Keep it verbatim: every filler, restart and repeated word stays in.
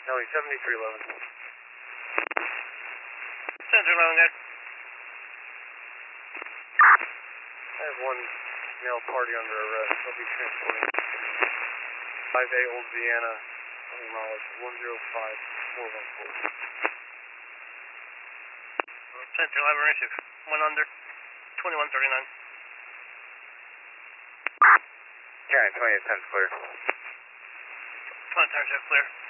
Nelly seventy-three eleven. Center eleven there. I have one male party under arrest. I'll be transporting five A Old Vienna, mileage one zero five four one four. Center eleven receive. One under. twenty-one thirty-nine. Yeah, twenty-eight times clear. twenty times clear.